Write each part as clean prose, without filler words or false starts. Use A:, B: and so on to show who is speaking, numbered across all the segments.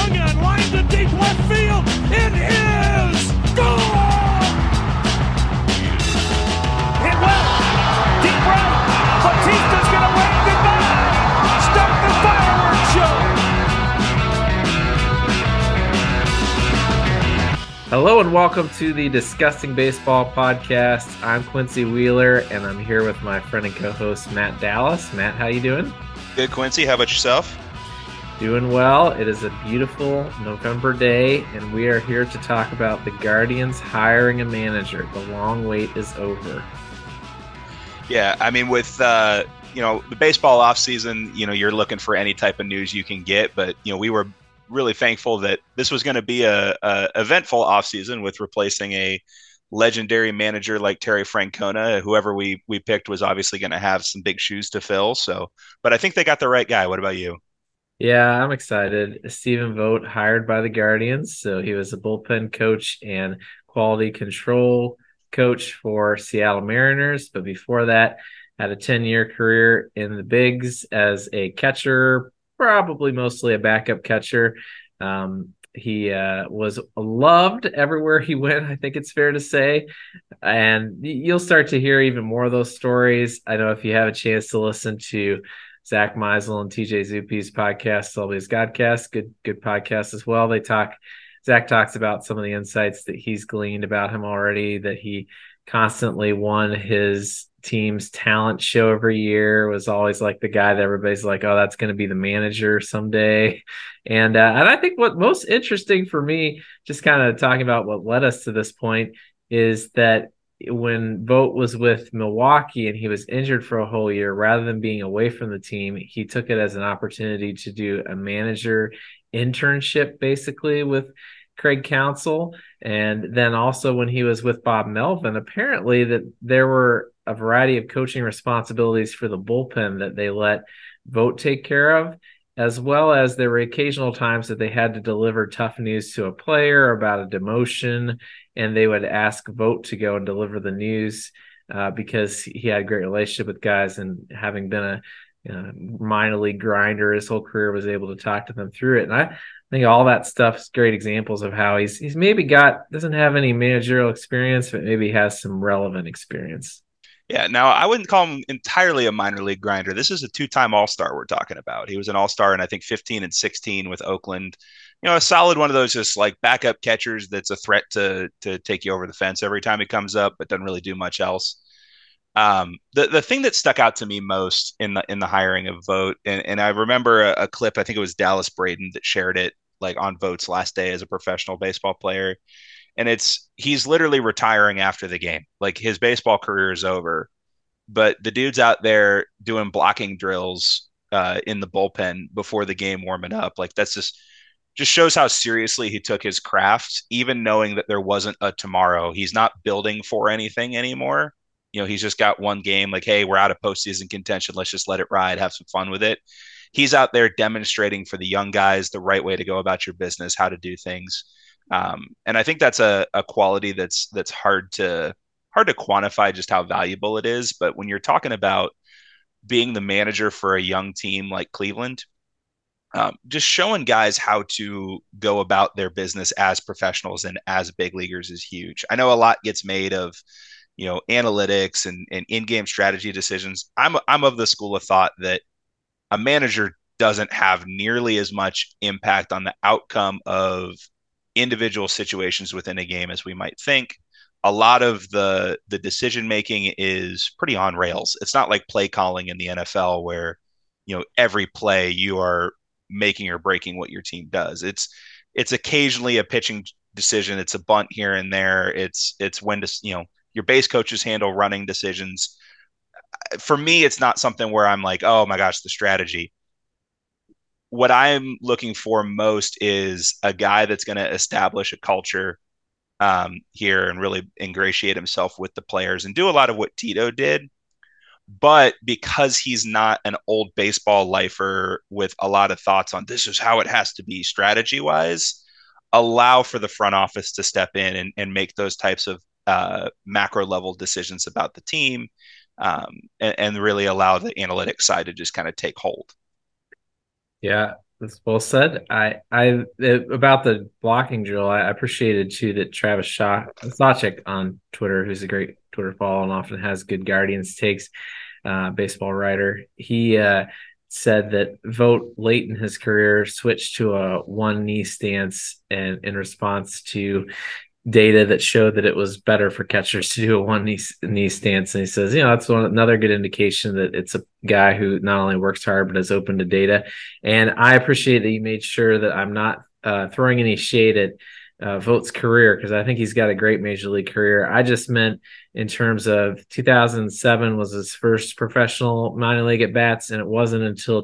A: Swung on, line to deep left field. It is gone! Hit well, deep right. Batista's gonna wave goodbye. Start the fireworks show.
B: Hello and welcome to the Disgusting Baseball Podcast. I'm Quincy Wheeler, and I'm here with my friend and co-host Matt Dallas. Matt, how you doing?
C: Good, Quincy. How about yourself?
B: Doing well. It is a beautiful November day, and we are here to talk about the Guardians hiring a manager. The long wait is over.
C: Yeah, I mean, with the baseball offseason, you're looking for any type of news you can get, but we were really thankful that this was going to be a eventful offseason with replacing a legendary manager like Terry Francona. Whoever we picked was obviously going to have some big shoes to fill. So, but I think they got the right guy. What about you?
B: Yeah, I'm excited. Stephen Vogt hired by the Guardians. So he was a bullpen coach and quality control coach for Seattle Mariners. But before that, had a 10-year career in the bigs as a catcher, probably mostly a backup catcher. He was loved everywhere he went, I think it's fair to say. And you'll start to hear even more of those stories. I know if you have a chance to listen to Zach Meisel and TJ Zuppy's podcast, Sully's Godcast, good podcast as well. Zach talks about some of the insights that he's gleaned about him already, that he constantly won his team's talent show every year, was always like the guy that everybody's like, oh, that's going to be the manager someday. And I think what most interesting for me, just kind of talking about what led us to this point, is that when Vogt was with Milwaukee and he was injured for a whole year, rather than being away from the team, he took it as an opportunity to do a manager internship basically with Craig Counsell. And then also when he was with Bob Melvin, apparently that there were a variety of coaching responsibilities for the bullpen that they let Vogt take care of, as well as there were occasional times that they had to deliver tough news to a player about a demotion, and they would ask Vogt to go and deliver the news because he had a great relationship with guys, and having been a minor league grinder his whole career, was able to talk to them through it. And I think all that stuff is great examples of how he's maybe doesn't have any managerial experience, but maybe has some relevant experience.
C: Yeah, now I wouldn't call him entirely a minor league grinder. This is a two-time All-Star we're talking about. He was an All-Star in, I think, 15 and 16 with Oakland. A solid one of those just like backup catchers that's a threat to take you over the fence every time he comes up, but doesn't really do much else. The thing that stuck out to me most in the hiring of Vogt, and I remember a clip, I think it was Dallas Braden that shared it, like on Vogt's last day as a professional baseball player. And he's literally retiring after the game. Like his baseball career is over, but the dude's out there doing blocking drills in the bullpen before the game, warming up. Like that's just shows how seriously he took his craft, even knowing that there wasn't a tomorrow. He's not building for anything anymore. He's just got one game. Like, hey, we're out of postseason contention. Let's just let it ride, have some fun with it. He's out there demonstrating for the young guys the right way to go about your business, how to do things. And I think that's a quality that's hard to quantify just how valuable it is. But when you're talking about being the manager for a young team like Cleveland, just showing guys how to go about their business as professionals and as big leaguers is huge. I know a lot gets made of, analytics and in-game strategy decisions. I'm of the school of thought that a manager doesn't have nearly as much impact on the outcome of individual situations within a game as we might think. A lot of the decision making is pretty on rails. It's not like play calling in the NFL where every play you are making or breaking what your team does. It's occasionally a pitching decision. It's a bunt here and there. It's when to your base coaches handle running decisions. For me, it's not something where I'm like, oh my gosh, the strategy. What I'm looking for most is a guy that's going to establish a culture here and really ingratiate himself with the players and do a lot of what Tito did. But because he's not an old baseball lifer with a lot of thoughts on this is how it has to be strategy wise, allow for the front office to step in and make those types of macro level decisions about the team and really allow the analytics side to just kind of take hold.
B: Yeah, That's well said. About the blocking drill, I appreciated too that Travis Sawchik on Twitter, who's a great Twitter follow and often has good Guardians takes, baseball writer. He said that Vogt late in his career switched to a one knee stance and in response to data that showed that it was better for catchers to do a one knee stance. And he says, that's another good indication that it's a guy who not only works hard, but is open to data. And I appreciate that you made sure that I'm not throwing any shade at Vogt's career, because I think he's got a great major league career. I just meant in terms of 2007 was his first professional minor league at bats. And it wasn't until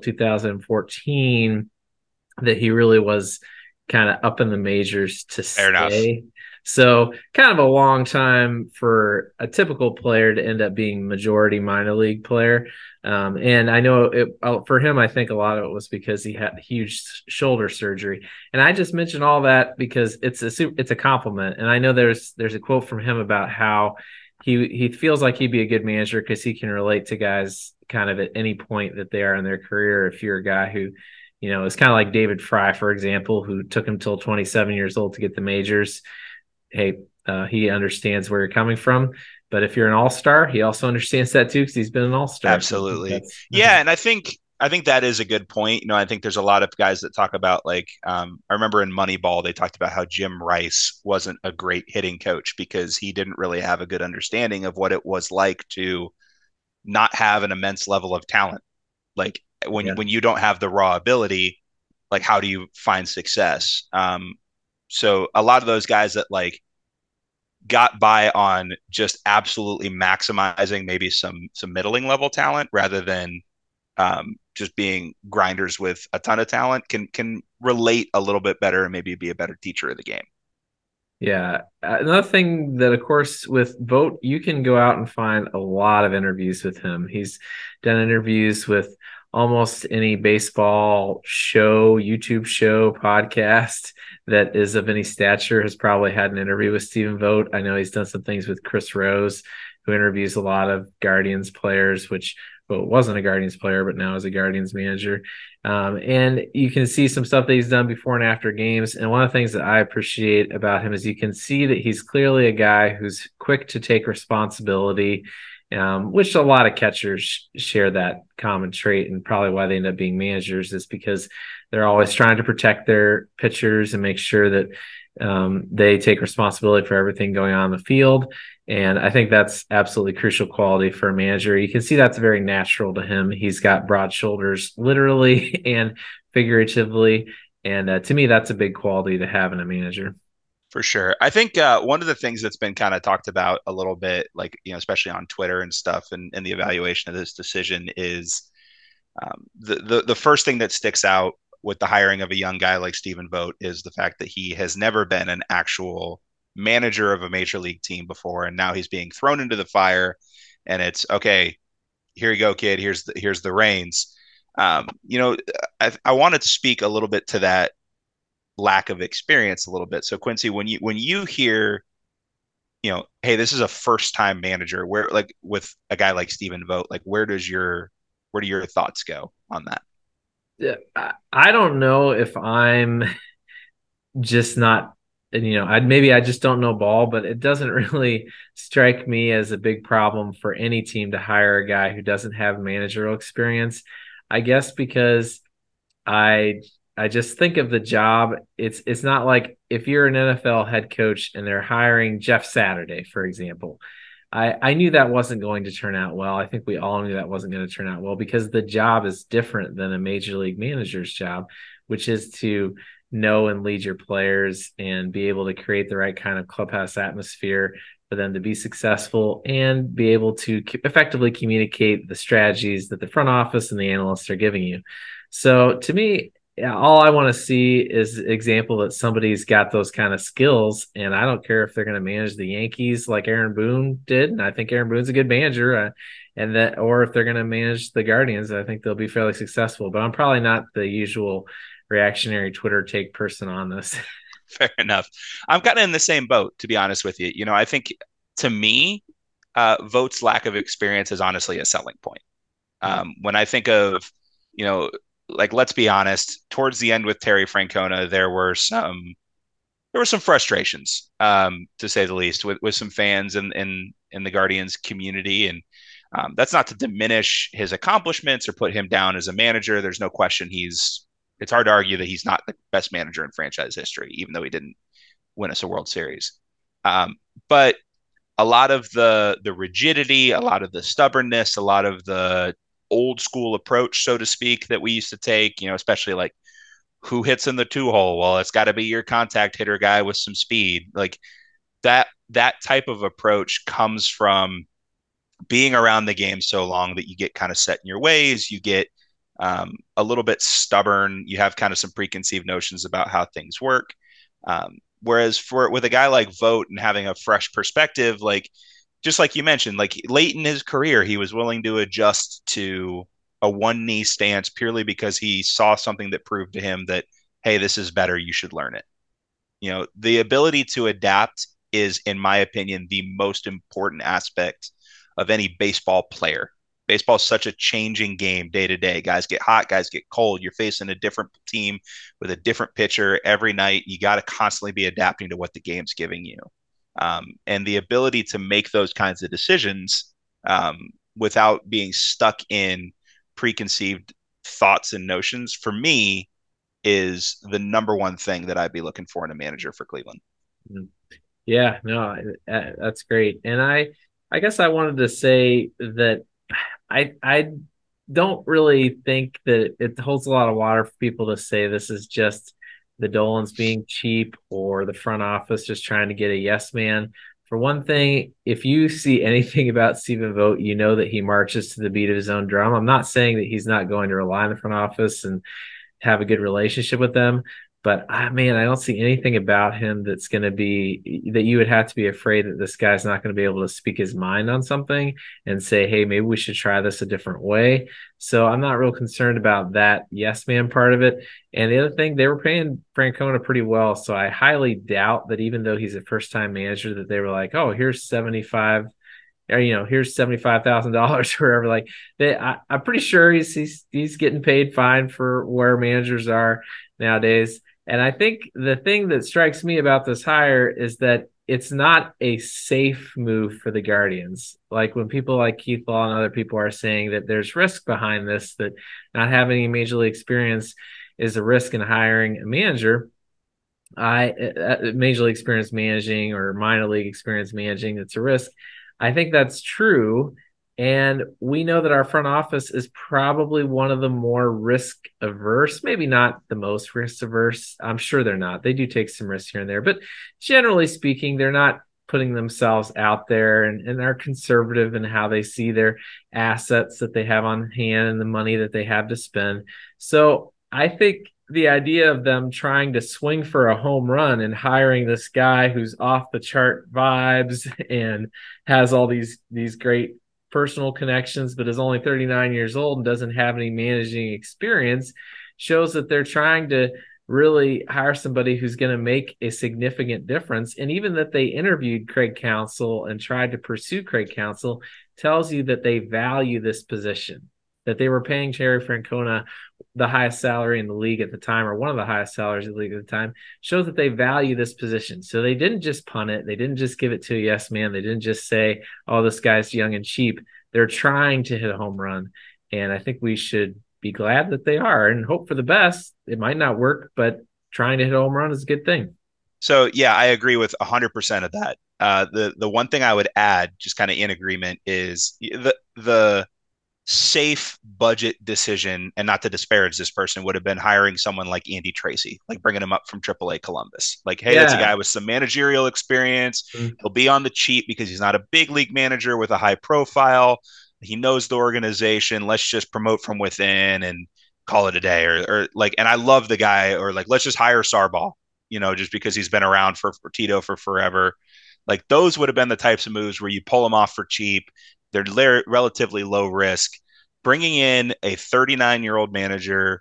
B: 2014 that he really was kind of up in the majors to
C: Fair
B: stay.
C: enough.
B: So kind of a long time for a typical player to end up being majority minor league player. And I know for him, I think a lot of it was because he had huge shoulder surgery. And I just mentioned all that because it's a compliment. And I know there's a quote from him about how he feels like he'd be a good manager because he can relate to guys kind of at any point that they are in their career. If you're a guy who, it's kind of like David Fry, for example, who took him till 27 years old to get the majors. Hey, he understands where you're coming from. But if you're an all-star, he also understands that too, because he's been an all-star.
C: Absolutely. Yeah. And I think that is a good point. I think there's a lot of guys that talk about I remember in Moneyball, they talked about how Jim Rice wasn't a great hitting coach because he didn't really have a good understanding of what it was like to not have an immense level of talent. Like when you don't have the raw ability, like how do you find success? So a lot of those guys that got by on just absolutely maximizing maybe some middling level talent rather than just being grinders with a ton of talent can relate a little bit better and maybe be a better teacher of the game.
B: Yeah. Another thing that, of course, with Vogt, you can go out and find a lot of interviews with him. He's done interviews with almost any baseball show, YouTube show, podcast that is of any stature has probably had an interview with Stephen Vogt. I know he's done some things with Chris Rose, who interviews a lot of Guardians players, which wasn't a Guardians player, but now is a Guardians manager. And you can see some stuff that he's done before and after games. And one of the things that I appreciate about him is you can see that he's clearly a guy who's quick to take responsibility, which a lot of catchers share that common trait, and probably why they end up being managers is because they're always trying to protect their pitchers and make sure that they take responsibility for everything going on in the field. And I think that's absolutely crucial quality for a manager. You can see that's very natural to him. He's got broad shoulders, literally and figuratively. And to me, that's a big quality to have in a manager.
C: For sure. I think one of the things that's been kind of talked about a little bit, especially on Twitter and stuff and the evaluation of this decision is the first thing that sticks out with the hiring of a young guy like Stephen Vogt is the fact that he has never been an actual manager of a major league team before. And now he's being thrown into the fire and it's okay, here you go, kid. Here's the reins. I wanted to speak a little bit to that lack of experience a little bit. So Quincy, when you hear, hey, this is a first time manager, where with a guy like Stephen Vogt, where do your thoughts go on that?
B: Yeah, I don't know if I'm just not, I just don't know ball, but it doesn't really strike me as a big problem for any team to hire a guy who doesn't have managerial experience. I guess because I just think of the job. It's not like if you're an NFL head coach and they're hiring Jeff Saturday, for example. I knew that wasn't going to turn out well. I think we all knew that wasn't going to turn out well because the job is different than a major league manager's job, which is to know and lead your players and be able to create the right kind of clubhouse atmosphere for them to be successful and be able to effectively communicate the strategies that the front office and the analysts are giving you. So to me, all I want to see is an example that somebody's got those kind of skills, and I don't care if they're going to manage the Yankees like Aaron Boone did, and I think Aaron Boone's a good manager, or if they're going to manage the Guardians, I think they'll be fairly successful. But I'm probably not the usual reactionary Twitter take person on this.
C: Fair enough. I'm kind of in the same boat, to be honest with you. I think to me, Vogt's lack of experience is honestly a selling point. When I think of, like, let's be honest, towards the end with Terry Francona, there were some frustrations, to say the least, with some fans in the Guardians community, and that's not to diminish his accomplishments or put him down as a manager. There's no question it's hard to argue that he's not the best manager in franchise history, even though he didn't win us a World Series. But a lot of the rigidity, a lot of the stubbornness, a lot of the old school approach, so to speak, that we used to take, especially like who hits in the 2-hole. Well, it's got to be your contact hitter guy with some speed. Like that type of approach comes from being around the game so long that you get kind of set in your ways. You get a little bit stubborn. You have kind of some preconceived notions about how things work. Whereas with a guy like Vogt and having a fresh perspective, like just like you mentioned, like late in his career, he was willing to adjust to a one knee stance purely because he saw something that proved to him that, hey, this is better. You should learn it. The ability to adapt is, in my opinion, the most important aspect of any baseball player. Baseball is such a changing game day to day. Guys get hot, guys get cold. You're facing a different team with a different pitcher every night. You got to constantly be adapting to what the game's giving you. And the ability to make those kinds of decisions without being stuck in preconceived thoughts and notions, for me, is the number one thing that I'd be looking for in a manager for Cleveland.
B: Yeah, no, that's great. And I guess I wanted to say that I don't really think that it holds a lot of water for people to say this is just the Dolans being cheap or the front office just trying to get a yes man. For one thing, if you see anything about Stephen Vogt, you know that he marches to the beat of his own drum. I'm not saying that he's not going to rely on the front office and have a good relationship with them, but man, I don't see anything about him that's going to be that you would have to be afraid that this guy's not going to be able to speak his mind on something and say, hey, maybe we should try this a different way. So I'm not real concerned about that yes man part of it. And the other thing, they were paying Francona pretty well. So I highly doubt that even though he's a first time manager, that they were like, oh, here's 75 or here's $75,000 or whatever. Like I'm pretty sure he's getting paid fine for where managers are nowadays. And I think the thing that strikes me about this hire is that it's not a safe move for the Guardians. Like when people like Keith Law and other people are saying that there's risk behind this, that not having any major league experience is a risk in hiring a manager. Major league experience managing or minor league experience managing, it's a risk. I think that's true. And we know that our front office is probably one of the more risk averse, maybe not the most risk averse. I'm sure they're not. They do take some risks here and there, but generally speaking, they're not putting themselves out there and are conservative in how they see their assets that they have on hand and the money that they have to spend. So I think the idea of them trying to swing for a home run and hiring this guy who's off the chart vibes and has all these great personal connections, but is only 39 years old and doesn't have any managing experience, shows that they're trying to really hire somebody who's going to make a significant difference. And even that they interviewed Craig Counsell and tried to pursue Craig Counsell tells you that they value this position, that they were paying Terry Francona the highest salary in the league at the time, or one of the highest salaries in the league at the time, shows that they value this position. So they didn't just punt it. They didn't just give it to a yes man. They didn't just say, oh, this guy's young and cheap. They're trying to hit a home run. And I think we should be glad that they are and hope for the best. It might not work, but trying to hit a home run is a good thing.
C: So, yeah, I agree with 100% of that. The one thing I would add, just kind of in agreement, is the safe budget decision, and not to disparage this person, would have been hiring someone like Andy Tracy, like bringing him up from AAA Columbus. Like, hey, that's a guy with some managerial experience. He'll be on the cheap because he's not a big league manager with a high profile. He knows the organization. Let's just promote from within and call it a day. Or like, and I love the guy. Or like, let's just hire Sarbaugh, just because he's been around for Tito for forever. Like, those would have been the types of moves where you pull them off for cheap. They're relatively low risk. Bringing in a 39-year-old manager,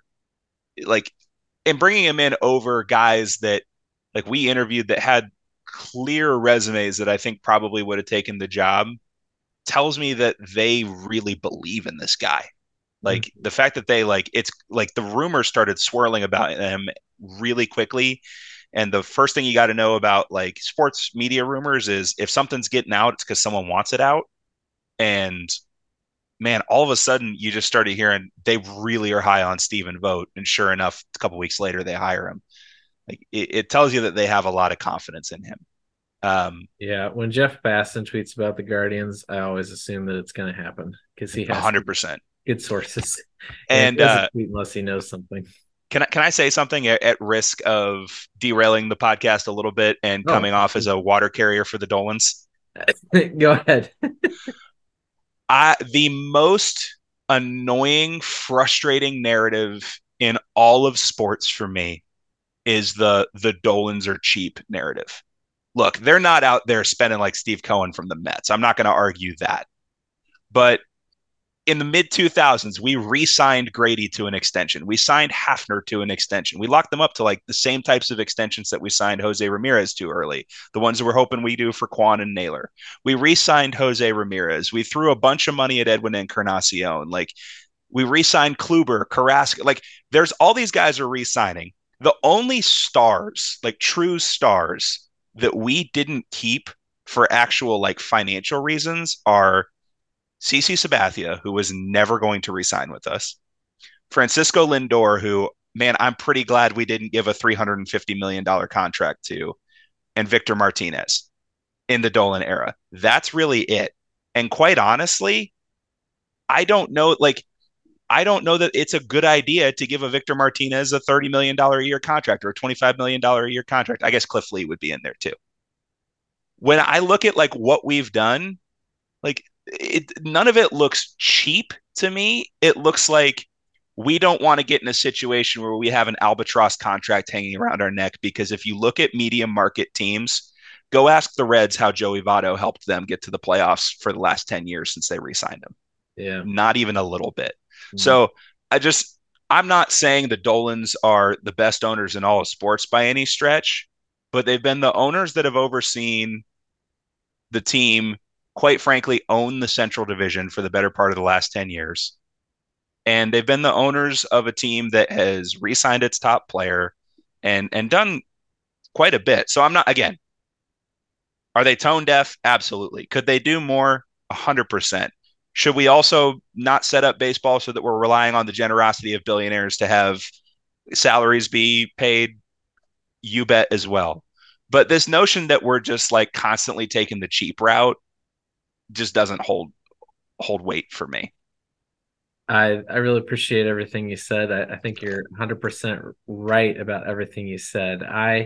C: and bringing him in over guys that, like, we interviewed that had clear resumes that I think probably would have taken the job, tells me that they really believe in this guy. Like the fact that they it's like the rumors started swirling about them really quickly. And the first thing you got to know about like sports media rumors is if something's getting out, it's because someone wants it out. And man, all of a sudden you just started hearing they really are high on Stephen Vogt. And sure enough, a couple weeks later, they hire him. Like it tells you that they have a lot of confidence in him.
B: Yeah, when Jeff Basson tweets about the Guardians, I always assume that it's going to happen because he has
C: 100%
B: good sources,
C: and
B: tweet unless he knows something.
C: Can I say something at risk of derailing the podcast a little bit and coming off as a water carrier for the Dolans?
B: Go ahead.
C: The most annoying, frustrating narrative in all of sports for me is the Dolans are cheap narrative. Look, they're not out there spending like Steve Cohen from the Mets. I'm not going to argue that. But in the mid-2000s, we re-signed Grady to an extension. We signed Hafner to an extension. We locked them up to like the same types of extensions that we signed Jose Ramirez to early, the ones that we're hoping we do for Quan and Naylor. We re-signed Jose Ramirez. We threw a bunch of money at Edwin Encarnacion. Like, we re-signed Kluber, Carrasco. Like, there's all these guys are re-signing. The only stars, like true stars, that we didn't keep for actual like financial reasons are CC Sabathia, who was never going to resign with us, Francisco Lindor, who, man, I'm pretty glad we didn't give a $350 million contract to, and Victor Martinez in the Dolan era. That's really it. And quite honestly, I don't know that it's a good idea to give a Victor Martinez a $30 million a year contract or a $25 million a year contract. I guess Cliff Lee would be in there too. When I look at like what we've done, like none of it looks cheap to me. It looks like we don't want to get in a situation where we have an albatross contract hanging around our neck, because if you look at medium market teams, go ask the Reds how Joey Votto helped them get to the playoffs for the last 10 years since they re-signed him.
B: Yeah.
C: Not even a little bit. So I'm not saying the Dolans are the best owners in all of sports by any stretch, but they've been the owners that have overseen the team, quite frankly, own the Central Division for the better part of the last 10 years. And they've been the owners of a team that has re-signed its top player and done quite a bit. So I'm not, again, are they tone deaf? Absolutely. Could they do more? 100%. Should we also not set up baseball so that we're relying on the generosity of billionaires to have salaries be paid? You bet as well. But this notion that we're just like constantly taking the cheap route just doesn't hold weight for me.
B: I really appreciate everything you said. I think you're 100% right about everything you said.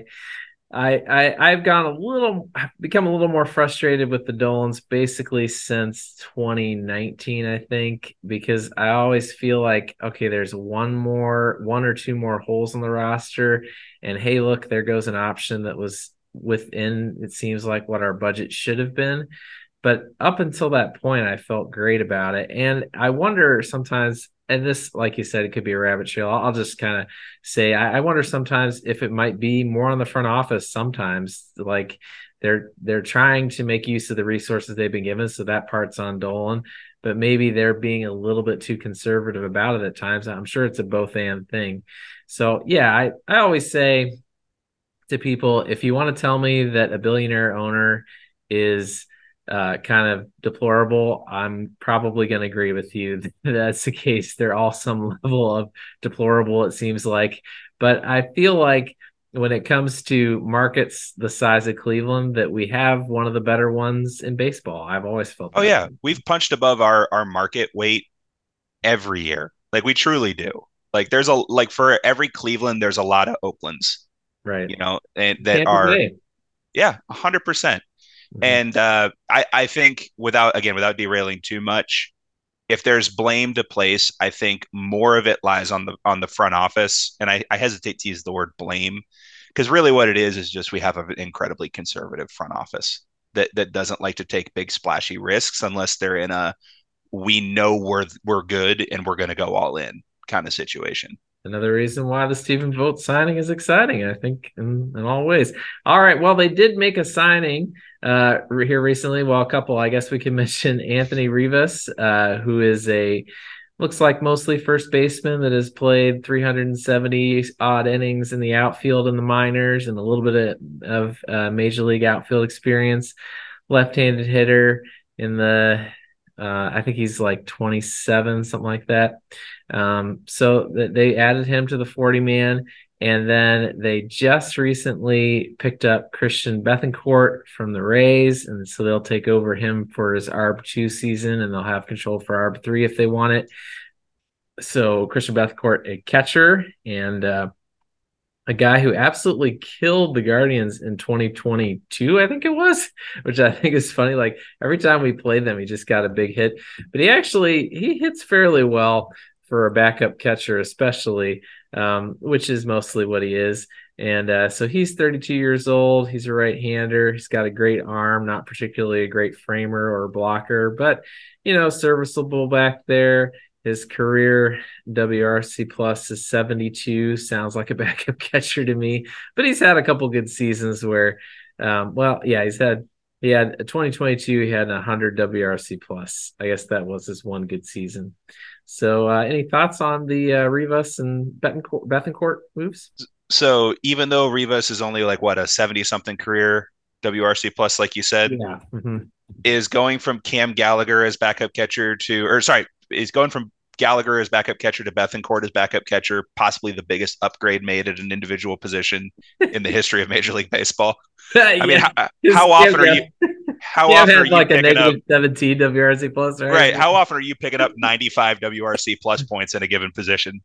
B: I've become a little more frustrated with the Dolans basically since 2019, I think, because I always feel like, okay, there's one or two more holes in the roster, and hey, look, there goes an option that was within, it seems like, what our budget should have been. But up until that point, I felt great about it. And I wonder sometimes, and this, like you said, it could be a rabbit trail. I'll just kind of say, I wonder sometimes if it might be more on the front office. Sometimes, like they're trying to make use of the resources they've been given, so that part's on Dolan. But maybe they're being a little bit too conservative about it at times. I'm sure it's a both and thing. So yeah, I always say to people, if you want to tell me that a billionaire owner is kind of deplorable, I'm probably going to agree with you. That's the case. They're all some level of deplorable, it seems like. But I feel like when it comes to markets the size of Cleveland, that we have one of the better ones in baseball. I've always felt that.
C: Oh, yeah. We've punched above our market weight every year. Like, we truly do. Like, for every Cleveland, there's a lot of Oaklands.
B: Right.
C: You know, and that are, yeah, 100%. Mm-hmm. And I think without derailing too much, if there's blame to place, I think more of it lies on the front office. And I hesitate to use the word blame, because really what it is just we have an incredibly conservative front office that doesn't like to take big splashy risks unless they're in a we know we're good and we're going to go all in kind of situation.
B: Another reason why the Stephen Vogt signing is exciting, I think, in all ways. All right, well, they did make a signing here recently. Well, a couple. I guess we can mention Anthony Rivas, who is a Looks like mostly first baseman that has played 370 odd innings in the outfield in the minors and a little bit of major league outfield experience. Left-handed hitter in the I think he's like 27, something like that. So they added him to the 40 man. And then they just recently picked up Christian Bethancourt from the Rays. And so they'll take over him for his ARB2 season and they'll have control for ARB3 if they want it. So Christian Bethancourt, a catcher, and a guy who absolutely killed the Guardians in 2022, I think it was, which I think is funny. Like every time we played them, he just got a big hit, but he hits fairly well for a backup catcher, especially, which is mostly what he is. And so he's 32 years old. He's a right-hander. He's got a great arm, not particularly a great framer or blocker, but, serviceable back there. His career WRC plus is 72. Sounds like a backup catcher to me, but he's had a couple good seasons where, he had 2022. He had 100 WRC plus. I guess that was his one good season. So, any thoughts on the Rivas and Bethancourt moves?
C: So even though Rivas is only like a 70-something career WRC plus, like you said,
B: yeah,
C: is going from Cam Gallagher as backup catcher is going from Gallagher as backup catcher to Bethancourt as backup catcher, possibly the biggest upgrade made at an individual position in the history of Major League Baseball. I mean, how often are you? How often are you
B: like a
C: negative
B: 17 WRC plus?
C: Right. How often are you picking up 95 WRC plus points in a given position?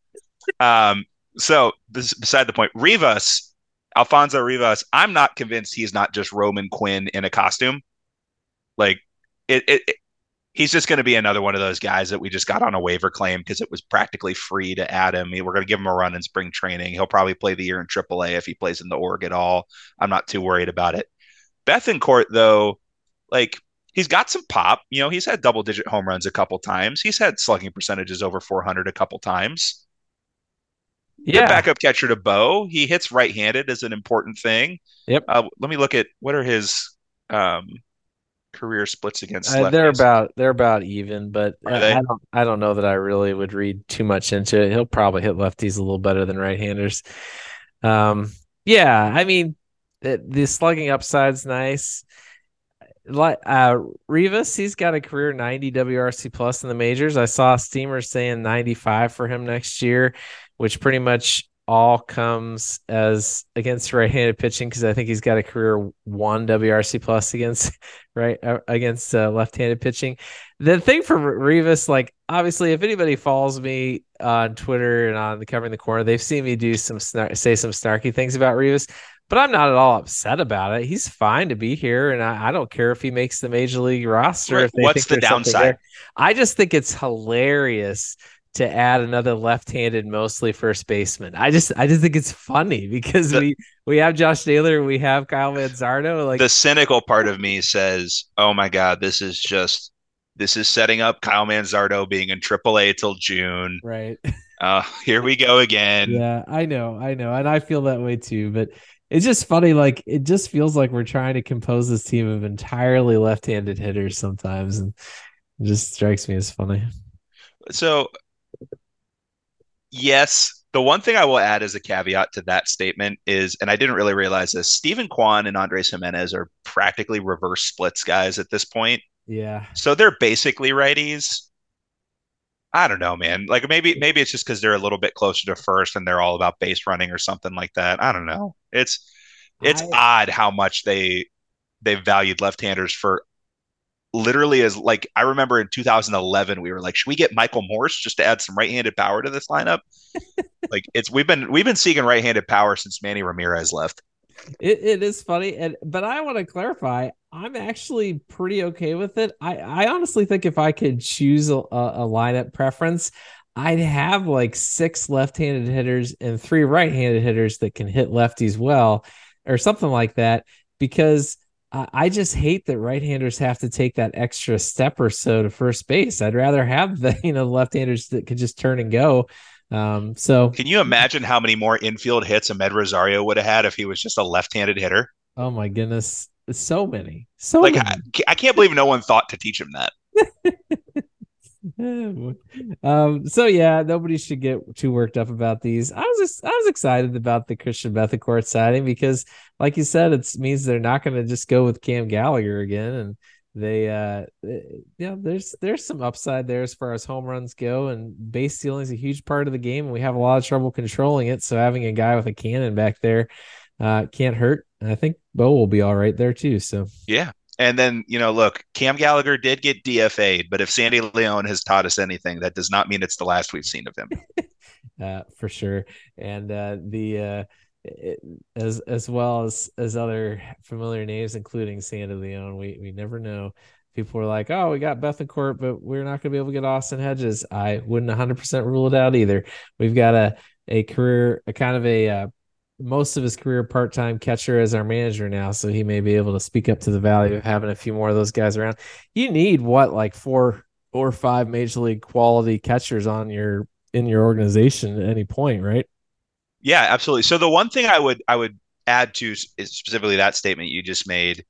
C: So beside the point, Alfonso Rivas, I'm not convinced he's not just Roman Quinn in a costume. Like he's just going to be another one of those guys that we just got on a waiver claim because it was practically free to add him. We're going to give him a run in spring training. He'll probably play the year in AAA if he plays in the org at all. I'm not too worried about it. Bethancourt, though, he's got some pop. He's had double-digit home runs a couple times. He's had slugging percentages over 400 a couple times. Yeah. Good backup catcher to Bo. He hits right-handed is an important thing.
B: Yep.
C: Let me look at what are his career splits against
D: lefties. They're about even, but I don't know that I really would read too much into it. He'll probably hit lefties a little better than right-handers. I mean, the slugging upside's nice. Rivas, he's got a career 90 WRC plus in the majors. I saw Steamer saying 95 for him next year, which pretty much all comes as against right-handed pitching because I think he's got a career 1 WRC plus against left-handed pitching. The thing for Rivas, obviously, if anybody follows me on Twitter and on the Covering the Corner, they've seen me say some snarky things about Rivas. But I'm not at all upset about it. He's fine to be here, and I don't care if he makes the major league roster.
C: Right.
D: If they
C: What's the downside?
D: I just think it's hilarious to add another left-handed, mostly first baseman. I just think it's funny because we have Josh Naylor, we have Kyle Manzardo.
C: The cynical part of me says, "Oh my God, this is setting up Kyle Manzardo being in AAA till June."
D: Right.
C: Here we go again.
D: Yeah, I know, and I feel that way too, but. It's just funny, it just feels like we're trying to compose this team of entirely left-handed hitters sometimes, and it just strikes me as funny.
C: So, yes, the one thing I will add as a caveat to that statement is, and I didn't really realize this, Steven Kwan and Andres Jimenez are practically reverse splits guys at this point.
D: Yeah.
C: So they're basically righties. I don't know, man. Maybe it's just because they're a little bit closer to first and they're all about base running or something like that. I don't know. It's odd how much they valued left-handers for literally as I remember in 2011 we were like, should we get Michael Morse just to add some right-handed power to this lineup? We've been seeking right-handed power since Manny Ramirez left.
D: It is funny, but I want to clarify. I'm actually pretty okay with it. I honestly think if I could choose a lineup preference, I'd have 6 left-handed hitters and 3 right-handed hitters that can hit lefties well, or something like that. Because I just hate that right-handers have to take that extra step or so to first base. I'd rather have the left-handers that could just turn and go. So
C: can you imagine how many more infield hits Amed Rosario would have had if he was just a left-handed hitter?
D: Oh my goodness. So many.
C: I can't believe no one thought to teach him that.
D: So yeah, nobody should get too worked up about these. I was excited about the Christian Bethencourt signing because, like you said, it means they're not going to just go with Cam Gallagher again, and there's some upside there as far as home runs go, and base stealing is a huge part of the game, and we have a lot of trouble controlling it. So having a guy with a cannon back there can't hurt. And I think Bo will be all right there too. So
C: Yeah. And then, look, Cam Gallagher did get DFA'd, but if Sandy Leon has taught us anything, that does not mean it's the last we've seen of him.
D: For sure. And as well as other familiar names, including Sandy Leon, we never know. People are like, oh, we got Bethencourt, but we're not going to be able to get Austin Hedges. I wouldn't 100% rule it out either. We've got a career, a kind of a most of his career part-time catcher as our manager now, so he may be able to speak up to the value of having a few more of those guys around. You need like 4 or 5 major league quality catchers in your organization at any point, right?
C: Yeah, absolutely. So the one thing I would add to is specifically that statement you just made.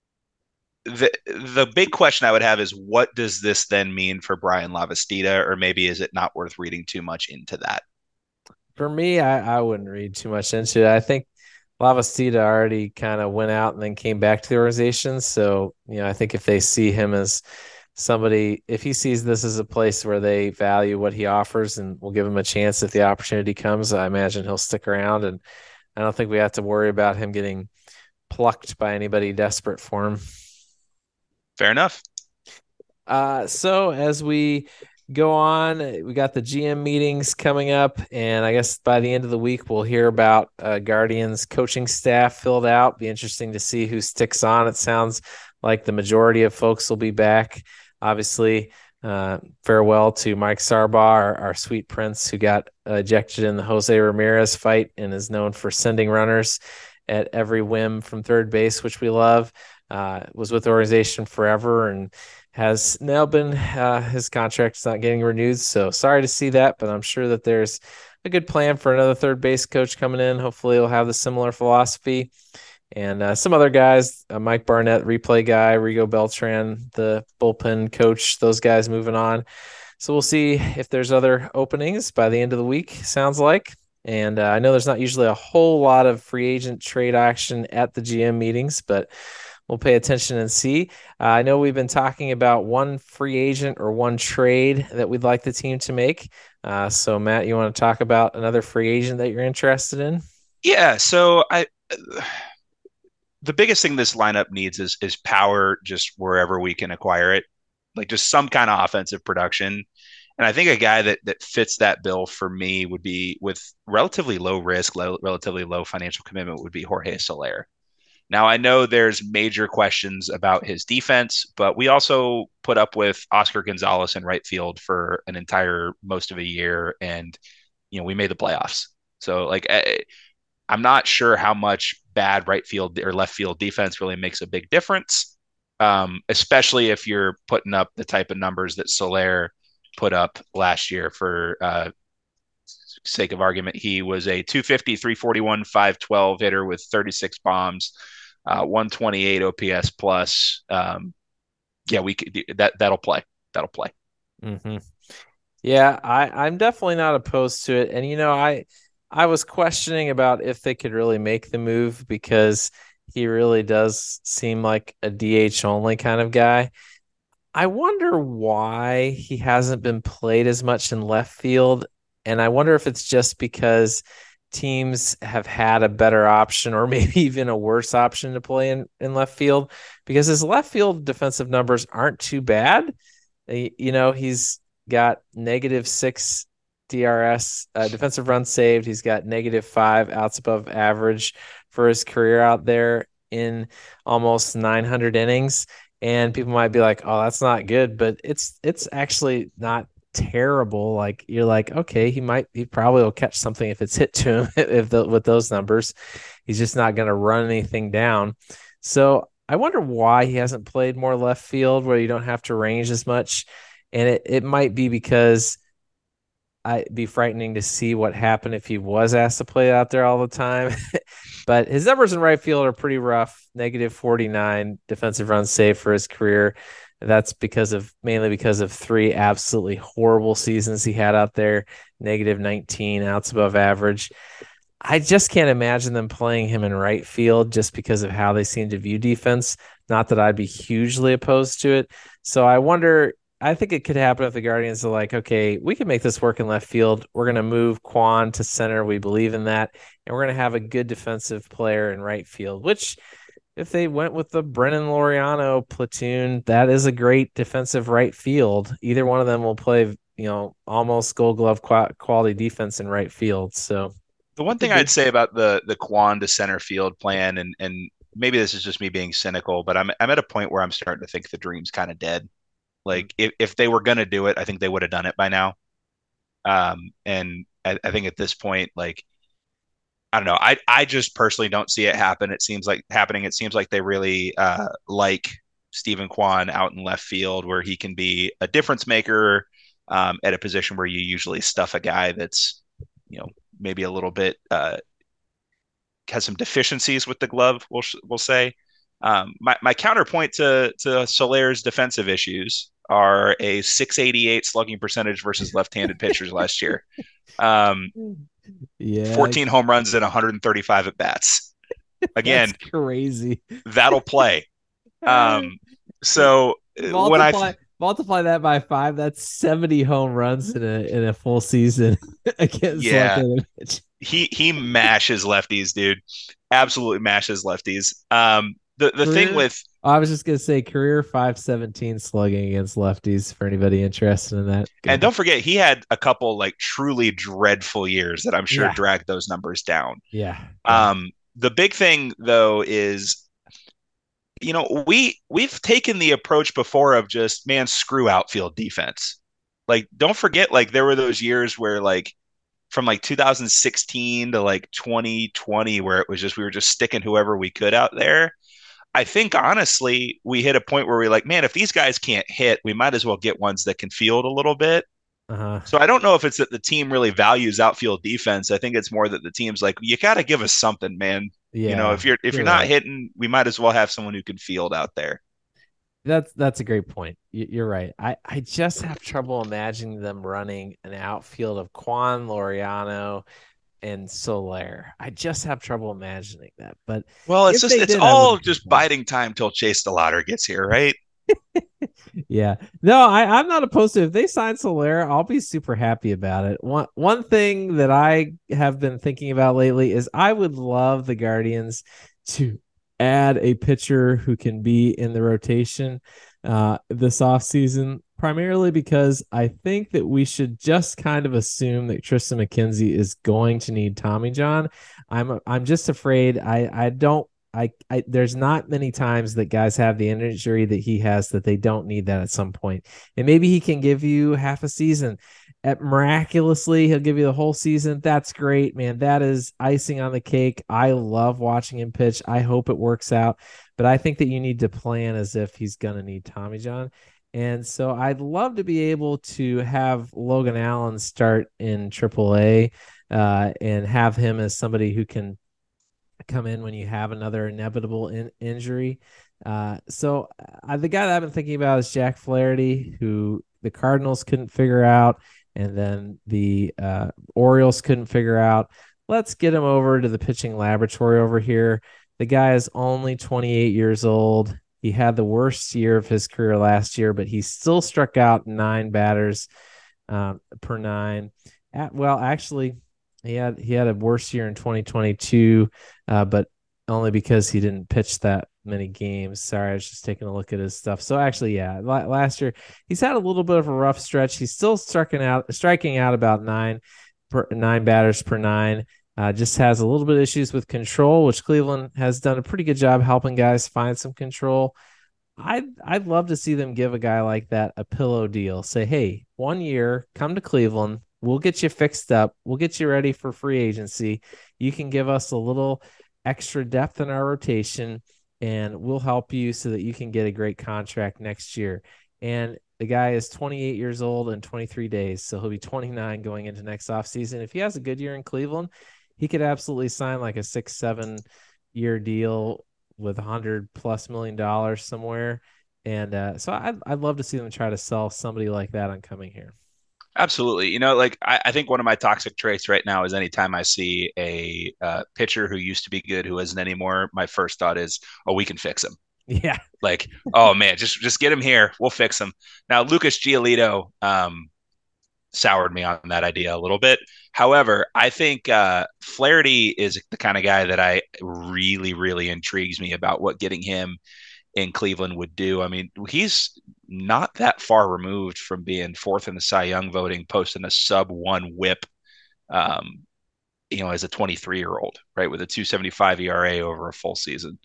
C: The big question I would have is, what does this then mean for Brian Lavastida, or maybe is it not worth reading too much into that?
D: For me, I wouldn't read too much into it. I think Lavastida already kind of went out and then came back to the organization. So, I think if they see him as somebody, if he sees this as a place where they value what he offers and will give him a chance if the opportunity comes, I imagine he'll stick around. And I don't think we have to worry about him getting plucked by anybody desperate for him.
C: Fair enough.
D: So as we go on, we got the GM meetings coming up, and I guess by the end of the week we'll hear about Guardians coaching staff filled out. Be interesting to see who sticks on. It sounds like the majority of folks will be back. Obviously, farewell to Mike Sarbaugh, our sweet prince, who got ejected in the Jose Ramirez fight and is known for sending runners at every whim from third base, which we love. Was with the organization forever and has now been his contract's not getting renewed. So sorry to see that, but I'm sure that there's a good plan for another third base coach coming in. Hopefully he'll have the similar philosophy. And some other guys, Mike Barnett, replay guy, Rigo Beltran, the bullpen coach, those guys moving on. So we'll see if there's other openings by the end of the week, sounds like. And I know there's not usually a whole lot of free agent trade action at the GM meetings, but we'll pay attention and see. I know we've been talking about one free agent or one trade that we'd like the team to make. So, Matt, you want to talk about another free agent that you're interested in?
C: Yeah. So the biggest thing this lineup needs is power, just wherever we can acquire it, like just some kind of offensive production. And I think a guy that fits that bill for me would be, with relatively low risk, relatively low financial commitment, would be Jorge Soler. Now, I know there's major questions about his defense, but we also put up with Oscar Gonzalez in right field for an entire most of a year, and we made the playoffs. So, I'm not sure how much bad right field or left field defense really makes a big difference, especially if you're putting up the type of numbers that Soler put up last year. For sake of argument, he was a 250, 341, 512 hitter with 36 bombs, 128 OPS plus. We could that'll play.
D: Mm-hmm. Yeah, I'm definitely not opposed to it. And I was questioning about if they could really make the move, because he really does seem like a DH only kind of guy. I wonder why he hasn't been played as much in left field. And I wonder if it's just because teams have had a better option, or maybe even a worse option to play in left field, because his left field defensive numbers aren't too bad. He's got -6 DRS, defensive runs saved. He's got -5 outs above average for his career out there in almost 900 innings. And people might be like, oh, that's not good, but it's actually not terrible. Like, you're like, okay, he probably will catch something if it's hit to him with those numbers. He's just not going to run anything down. So I wonder why he hasn't played more left field, where you don't have to range as much. And it might be because I'd be frightening to see what happened if he was asked to play out there all the time. But his numbers in right field are pretty rough. -49 defensive runs saved for his career. That's mainly because of 3 absolutely horrible seasons he had out there. -19 outs above average. I just can't imagine them playing him in right field just because of how they seem to view defense. Not that I'd be hugely opposed to it. So I think it could happen if the Guardians are like, okay, we can make this work in left field. We're going to move Kwan to center. We believe in that. And we're going to have a good defensive player in right field, which if they went with the Brennan Laureano platoon, that is a great defensive right field. Either one of them will play, almost Gold Glove quality defense in right field. So
C: the one thing I'd say about the Kwan to center field plan, and maybe this is just me being cynical, but I'm at a point where I'm starting to think the dream's kind of dead. Like if they were going to do it, I think they would have done it by now. And I think at this point, like, I don't know. I just personally don't see it happen. It seems like they really like Stephen Kwan out in left field, where he can be a difference maker at a position where you usually stuff a guy that's, maybe a little bit has some deficiencies with the glove. We'll say. My counterpoint to Soler's defensive issues are a .688 slugging percentage versus left-handed pitchers last year. 14 home runs and 135 at bats. Again,
D: that's crazy.
C: That'll play. So
D: multiply that by 5, that's 70 home runs in a full season against left-handed pitchers.
C: He mashes lefties, dude. Absolutely mashes lefties. The thing with
D: I was just gonna say career .517 slugging against lefties for anybody interested in that.
C: And don't forget, he had a couple like truly dreadful years that I'm sure dragged those numbers down.
D: Yeah.
C: The big thing though is, we've taken the approach before of just, man, screw outfield defense. Like, don't forget, like there were those years where like from like 2016 to like 2020 where it was just we were just sticking whoever we could out there. I think honestly, we hit a point where we're like, man, if these guys can't hit, we might as well get ones that can field a little bit. So I don't know if it's that the team really values outfield defense. I think it's more that the team's like, you got to give us something, man.
D: Yeah,
C: if you're not hitting, we might as well have someone who can field out there.
D: That's a great point. You're right. I just have trouble imagining them running an outfield of Kwan, Laureano, and Soler. I just have trouble imagining that. But
C: it's all just biding time till Chase DeLauder gets here, right?
D: Yeah. No, I'm not opposed to it. If they sign Soler, I'll be super happy about it. One thing that I have been thinking about lately is I would love the Guardians to add a pitcher who can be in the rotation this offseason, primarily because I think that we should just kind of assume that Tristan McKenzie is going to need Tommy John. I'm just afraid there's not many times that guys have the injury that he has that they don't need that at some point. And maybe he can give you half a season. Miraculously, he'll give you the whole season. That's great, man. That is icing on the cake. I love watching him pitch. I hope it works out. But I think that you need to plan as if he's going to need Tommy John. And so I'd love to be able to have Logan Allen start in AAA and have him as somebody who can come in when you have another inevitable injury. So the guy that I've been thinking about is Jack Flaherty, who the Cardinals couldn't figure out, and then the Orioles couldn't figure out. Let's get him over to the pitching laboratory over here. The guy is only 28 years old. He had the worst year of his career last year, but he still struck out 9 batters per 9. Actually, he had a worse year in 2022, but only because he didn't pitch that many games. Sorry, I was just taking a look at his stuff. So actually, last year he's had a little bit of a rough stretch. He's still striking out about 9 batters per 9. Just has a little bit of issues with control, which Cleveland has done a pretty good job helping guys find some control. I'd love to see them give a guy like that a pillow deal. Say, hey, 1 year, come to Cleveland. We'll get you fixed up. We'll get you ready for free agency. You can give us a little extra depth in our rotation, and we'll help you so that you can get a great contract next year. And The guy is 28 years old and 23 days, so he'll be 29 going into next offseason. If he has a good year in Cleveland, he could absolutely sign like a 6-7 year deal with $100+ million somewhere. And so I'd love to see them try to sell somebody like that on coming here.
C: Absolutely. You know, like I think one of my toxic traits right now is anytime I see a pitcher who used to be good who isn't anymore, my first thought is, oh, we can fix him.
D: Yeah.
C: Like, oh man, just get him here. We'll fix him. Now, Lucas Giolito soured me on that idea a little bit. However, I think Flaherty is the kind of guy that I really, really intrigues me about what getting him in Cleveland would do. I mean, he's not that far removed from being fourth in the Cy Young voting, posting a sub-1 WHIP, as a 23-year-old, right, with a 2.75 ERA over a full season.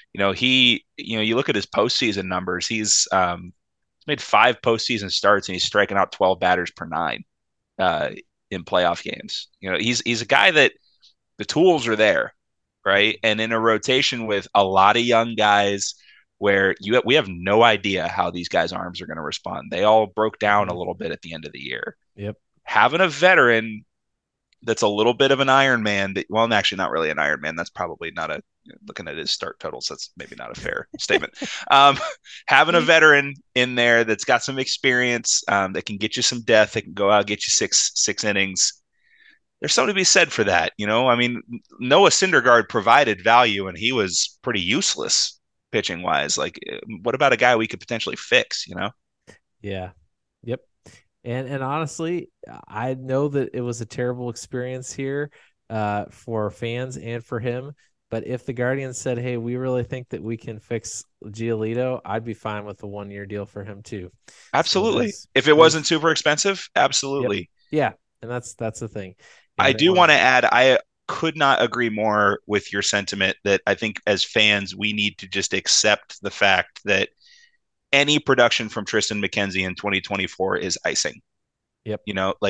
C: You look at his postseason numbers. He's made 5 postseason starts and he's striking out 12 batters per 9 in playoff games. He's a guy that the tools are there, right? And in a rotation with a lot of young guys where we have no idea how these guys' arms are going to respond. They all broke down a little bit at the end of the year.
D: Yep.
C: Having a veteran that's a little bit of an Iron Man, well, actually not really an Iron Man. That's probably not looking at his start totals, that's maybe not a fair statement. Having a veteran in there that's got some experience, that can get you some depth, that can go out, get you six innings. There's something to be said for that. I mean, Noah Syndergaard provided value and he was pretty useless pitching wise. Like, what about a guy we could potentially fix,
D: Yeah. Yep. And honestly, I know that it was a terrible experience here for fans and for him. But if the Guardians said, hey, we really think that we can fix Giolito, I'd be fine with the 1-year deal for him too.
C: Absolutely. So if it wasn't super expensive, absolutely.
D: Yep. Yeah. And that's the thing.
C: I do want to add, I could not agree more with your sentiment that I think as fans, we need to just accept the fact that any production from Triston McKenzie in 2024 is icing.
D: Yep.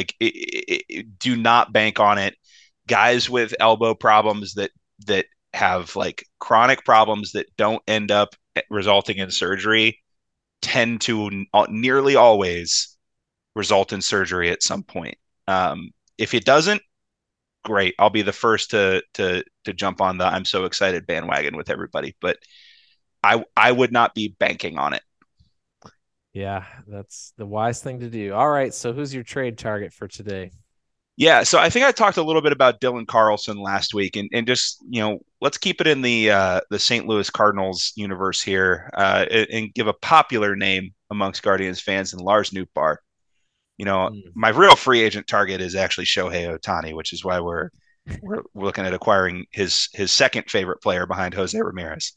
C: Do not bank on it. Guys with elbow problems that have like chronic problems that don't end up resulting in surgery tend to nearly always result in surgery at some point. If it doesn't, great. I'll be the first to jump on the I'm so excited bandwagon with everybody, but I would not be banking on it.
D: Yeah, that's the wise thing to do. All right, so who's your trade target for today?
C: Yeah, so I think I talked a little bit about Dylan Carlson last week, and just let's keep it in the St. Louis Cardinals universe here, and give a popular name amongst Guardians fans in Lars Nootbaar. My real free agent target is actually Shohei Ohtani, which is why we're looking at acquiring his second favorite player behind Jose Ramirez.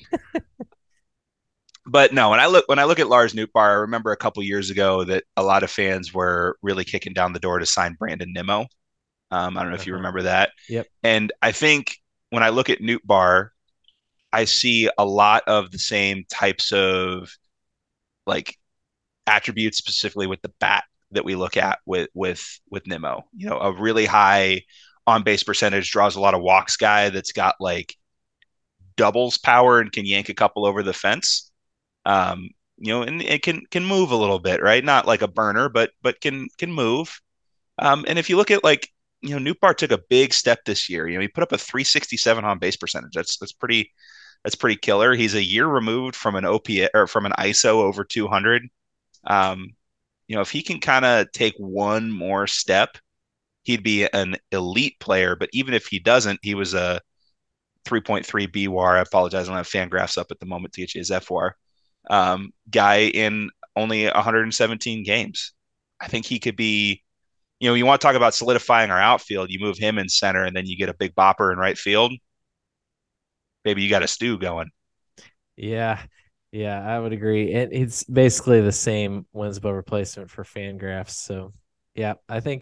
C: But no, when I look at Lars Nootbaar, I remember a couple years ago that a lot of fans were really kicking down the door to sign Brandon Nimmo. I don't know if you remember that.
D: Yep.
C: And I think when I look at Nootbaar, I see a lot of the same types of like attributes, specifically with the bat, that we look at with Nimmo. A really high on base percentage, draws a lot of walks guy that's got like doubles power and can yank a couple over the fence. And it can move a little bit, right? Not like a burner, but can move. And if you look at Nootbaar took a big step this year. He put up a 367 on base percentage. That's pretty killer. He's a year removed from an OPS or from an ISO over 200. If he can kind of take one more step, he'd be an elite player. But even if he doesn't, he was a 3.3 BWAR. I apologize, I don't have Fangraphs up at the moment to get you his FWAR. Guy in only 117 games. I think he could be, you want to talk about solidifying our outfield, you move him in center and then you get a big bopper in right field. Maybe you got a stew going.
D: Yeah, I would agree. And it's basically the same Winslow replacement for Fangraphs. So yeah, I think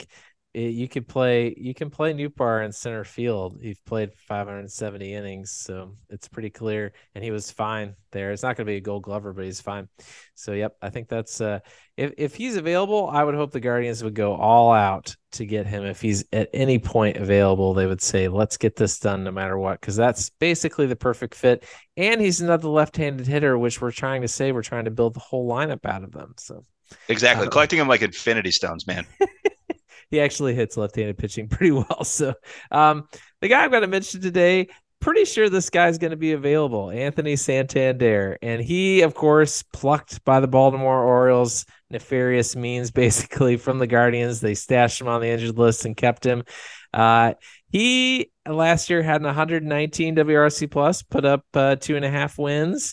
D: You can play Newbar in center field. He's played 570 innings, so it's pretty clear. And he was fine there. It's not going to be a Gold Glover, but he's fine. So, yep, I think that's if he's available, I would hope the Guardians would go all out to get him. If he's at any point available, they would say, "Let's get this done, no matter what," because that's basically the perfect fit. And he's another left-handed hitter, which we're trying to build the whole lineup out of them. So
C: exactly, collecting them like Infinity Stones, man.
D: He actually hits left-handed pitching pretty well. So the guy I'm going to mention today, pretty sure this guy's going to be available, Anthony Santander. And he, of course, plucked by the Baltimore Orioles, nefarious means, basically, from the Guardians. They stashed him on the injured list and kept him. He last year had an 119 WRC plus, put up 2.5 wins.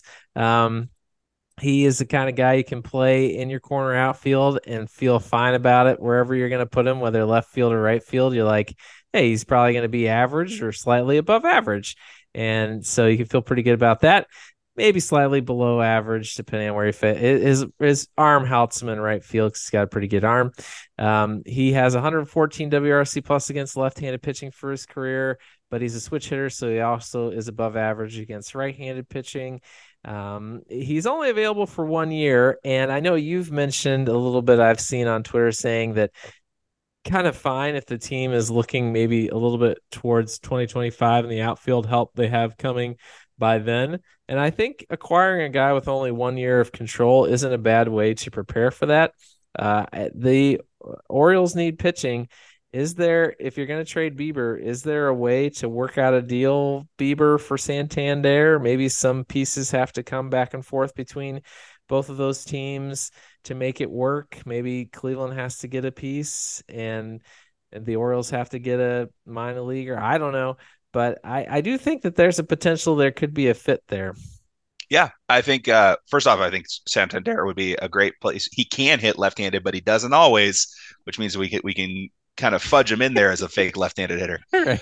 D: He is the kind of guy you can play in your corner outfield and feel fine about it wherever you're going to put him, whether left field or right field. You're like, hey, he's probably going to be average or slightly above average. And so you can feel pretty good about that. Maybe slightly below average, depending on where he fit. His arm helps him in right field because he's got a pretty good arm. He has 114 WRC plus against left-handed pitching for his career, but he's a switch hitter, so he also is above average against right-handed pitching. He's only available for 1 year, and I know you've mentioned a little bit, I've seen on Twitter, saying that kind of fine if the team is looking maybe a little bit towards 2025 and the outfield help they have coming by then. And I think acquiring a guy with only 1 year of control isn't a bad way to prepare for that. The Orioles need pitching. If you're going to trade Bieber, is there a way to work out a deal, Bieber for Santander? Maybe some pieces have to come back and forth between both of those teams to make it work. Maybe Cleveland has to get a piece and the Orioles have to get a minor leaguer. I don't know, but I do think that there's a potential there could be a fit there.
C: Yeah, I think first off, I think Santander would be a great place. He can hit left-handed, but he doesn't always, which means we can kind of fudge him in there as a fake left-handed hitter.
D: Right.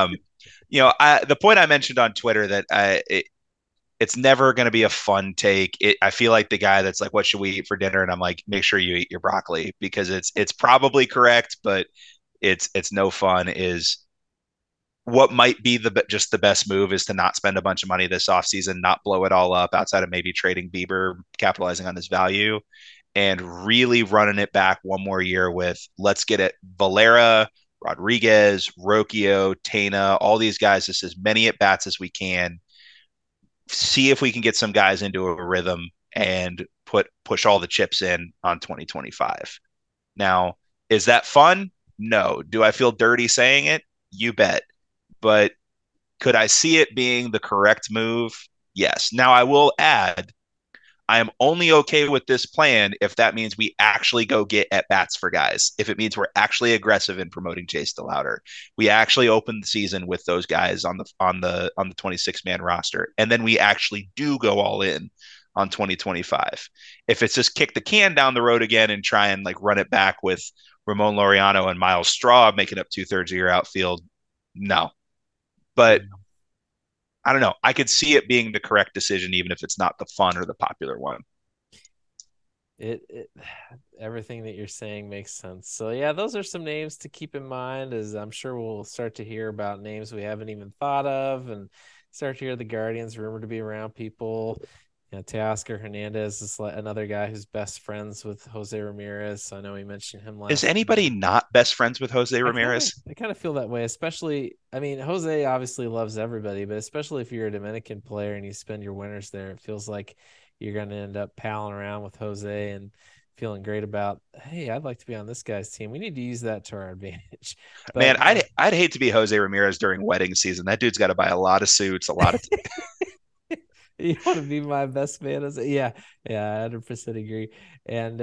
C: The point I mentioned on Twitter that it's never going to be a fun take. I feel like the guy that's like, what should we eat for dinner? And I'm like, make sure you eat your broccoli, because it's probably correct, but it's no fun. Is what might be just the best move is to not spend a bunch of money this offseason, not blow it all up outside of maybe trading Bieber, capitalizing on his value, and really running it back 1 more year with, let's get it Valera, Rodriguez, Rocchio, Tena, all these guys, just as many at bats as we can. See if we can get some guys into a rhythm and push all the chips in on 2025. Now, is that fun? No. Do I feel dirty saying it? You bet. But could I see it being the correct move? Yes. Now, I will add, I am only okay with this plan if that means we actually go get at bats for guys. If it means we're actually aggressive in promoting Chase DeLauter, we actually open the season with those guys on the 26-man roster, and then we actually do go all in on 2025. If it's just kick the can down the road again and try and like run it back with Ramon Laureano and Miles Straw making up 2/3 of your outfield, no. But I don't know. I could see it being the correct decision, even if it's not the fun or the popular one.
D: Everything that you're saying makes sense. So yeah, those are some names to keep in mind, as I'm sure we'll start to hear about names we haven't even thought of, and start to hear the Guardians rumored to be around people. Teoscar Hernandez is another guy who's best friends with Jose Ramirez. I know we mentioned him last.
C: Is anybody not best friends with Jose Ramirez?
D: I kind of feel that way, especially, I mean, Jose obviously loves everybody, but especially if you're a Dominican player and you spend your winters there, it feels like you're going to end up palling around with Jose and feeling great about, hey, I'd like to be on this guy's team. We need to use that to our advantage.
C: But, man, I'd hate to be Jose Ramirez during wedding season. That dude's got to buy a lot of suits, a lot of
D: You want to be my best man? Yeah, 100% agree. And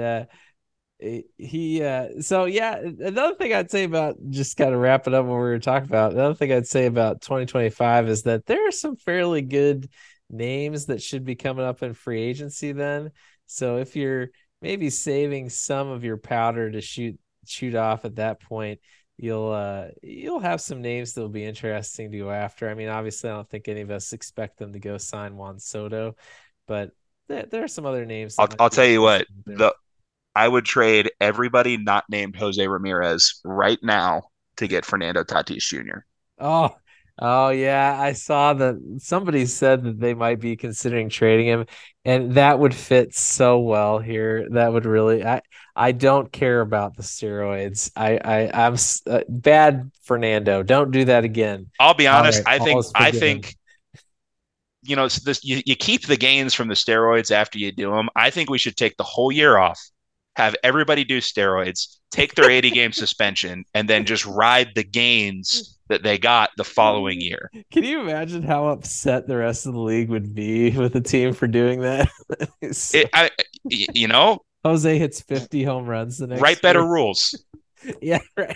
D: so yeah, another thing I'd say about, just kind of wrap it up what we were talking about, another thing I'd say about 2025 is that there are some fairly good names that should be coming up in free agency then. So if you're maybe saving some of your powder to shoot off at that point, you'll have some names that will be interesting to go after. I mean, obviously, I don't think any of us expect them to go sign Juan Soto, but there are some other names.
C: I'll tell you what, I would trade everybody not named Jose Ramirez right now to get Fernando Tatis Jr.
D: Oh, oh yeah. I saw that somebody said that they might be considering trading him, and that would fit so well here. That would really. I don't care about the steroids. I'm bad, Fernando. Don't do that again.
C: I'll be
D: All
C: honest.
D: right,
C: I
D: all
C: think
D: is
C: I
D: forgiven.
C: think you keep the gains from the steroids after you do them. I think we should take the whole year off, have everybody do steroids, take their 80 game suspension, and then just ride the gains that they got the following year.
D: Can you imagine how upset the rest of the league would be with the team for doing that? So, Jose hits 50 home runs the next
C: write better
D: year.
C: rules.
D: Yeah, right.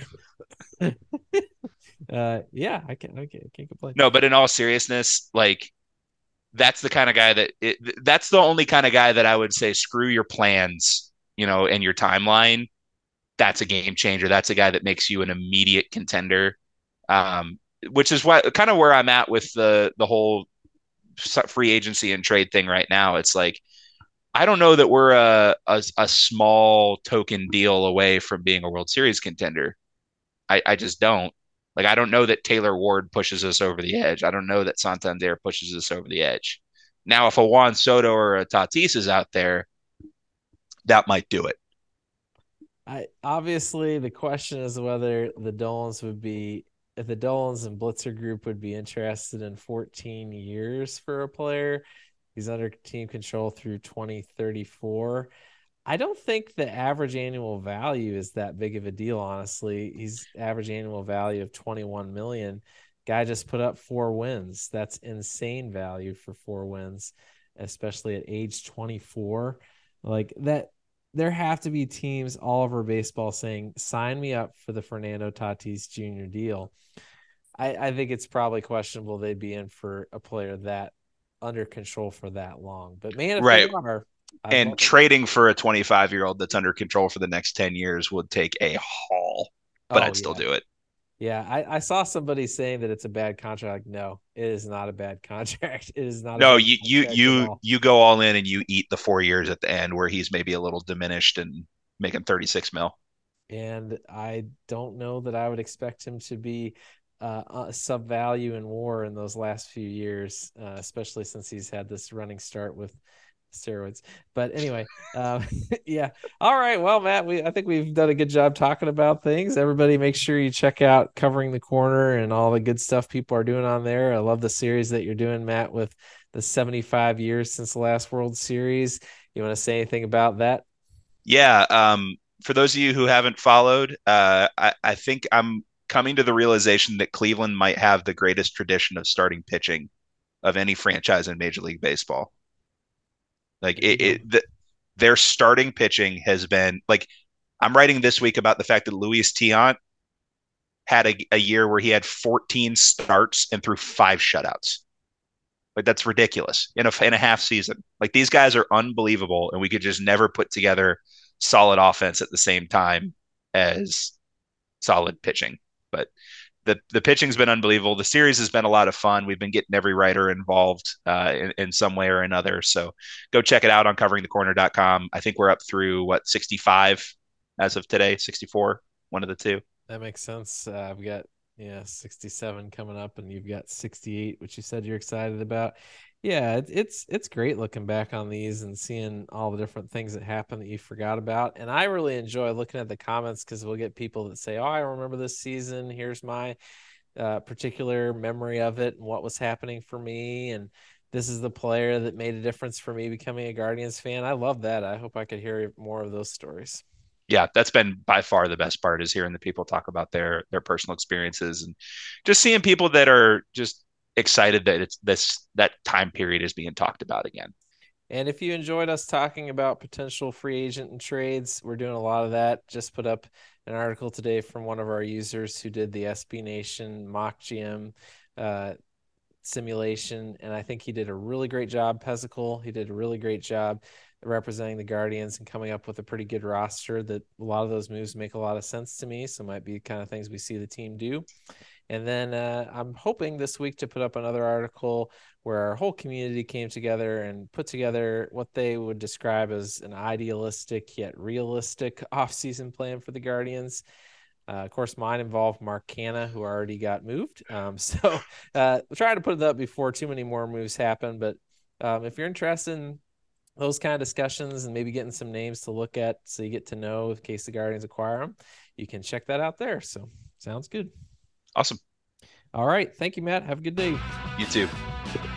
D: Yeah, I can't complain.
C: No, but in all seriousness, like that's the kind of guy that's the only kind of guy that I would say screw your plans, and your timeline. That's a game changer. That's a guy that makes you an immediate contender. Which is kind of where I'm at with the whole free agency and trade thing right now. It's like, I don't know that we're a small token deal away from being a World Series contender. I just don't. Like, I don't know that Taylor Ward pushes us over the edge. I don't know that Santander pushes us over the edge. Now, if a Juan Soto or a Tatis is out there, that might do it.
D: Obviously the question is whether the Dolans if the Dolans and Blitzer group would be interested in 14 years for a player. He's under team control through 2034. I don't think the average annual value is that big of a deal, honestly. He's average annual value of 21 million. Guy just put up 4 wins. That's insane value for 4 wins, especially at age 24. Like that, there have to be teams all over baseball saying, sign me up for the Fernando Tatis Jr. deal. I think it's probably questionable they'd be in for a player that under control for that long. But man, if
C: right.
D: they are,
C: and trading for a 25-year-old that's under control for the next 10 years would take a haul, but I'd still do it.
D: Yeah, I saw somebody saying that it's a bad contract. No, it is not a bad contract. It is not.
C: No, you go all in and you eat the 4 years at the end where he's maybe a little diminished and making 36 mil.
D: And I don't know that I would expect him to be sub value in WAR in those last few years, especially since he's had this running start with steroids. But anyway, yeah. All right. Well, Matt, I think we've done a good job talking about things. Everybody make sure you check out Covering the Corner and all the good stuff people are doing on there. I love the series that you're doing, Matt, with the 75 years since the last World Series. You want to say anything about that?
C: Yeah. For those of you who haven't followed, I think I'm coming to the realization that Cleveland might have the greatest tradition of starting pitching of any franchise in Major League Baseball. Like their starting pitching has been like, I'm writing this week about the fact that Luis Tiant had a year where he had 14 starts and threw 5 shutouts. Like, that's ridiculous in a half season. Like, these guys are unbelievable, and we could just never put together solid offense at the same time as solid pitching. But the pitching's been unbelievable. The series has been a lot of fun. We've been getting every writer involved in some way or another. So go check it out on coveringthecorner.com. I think we're up through 65 as of today, 64, one of the two.
D: That makes sense. I've got 67 coming up, and you've got 68, which you said you're excited about. Yeah, it's great looking back on these and seeing all the different things that happen that you forgot about. And I really enjoy looking at the comments because we'll get people that say, oh, I remember this season. Here's my particular memory of it and what was happening for me. And this is the player that made a difference for me becoming a Guardians fan. I love that. I hope I could hear more of those stories.
C: Yeah, that's been by far the best part, is hearing the people talk about their personal experiences and just seeing people that are just excited that that time period is being talked about again.
D: And if you enjoyed us talking about potential free agent and trades, we're doing a lot of that. Just put up an article today from one of our users who did the SB Nation mock GM simulation, and I think he did a really great job. Pesicle, he did a really great job representing the Guardians and coming up with a pretty good roster. That a lot of those moves make a lot of sense to me, so might be the kind of things we see the team do. And then I'm hoping this week to put up another article where our whole community came together and put together what they would describe as an idealistic yet realistic offseason plan for the Guardians. Of course, mine involved Mark Canha, who already got moved. So we'll try to put it up before too many more moves happen. But if you're interested in those kind of discussions and maybe getting some names to look at so you get to know in case the Guardians acquire them, you can check that out there. So sounds good.
C: Awesome.
D: All right. Thank you, Matt. Have a good day.
C: You too.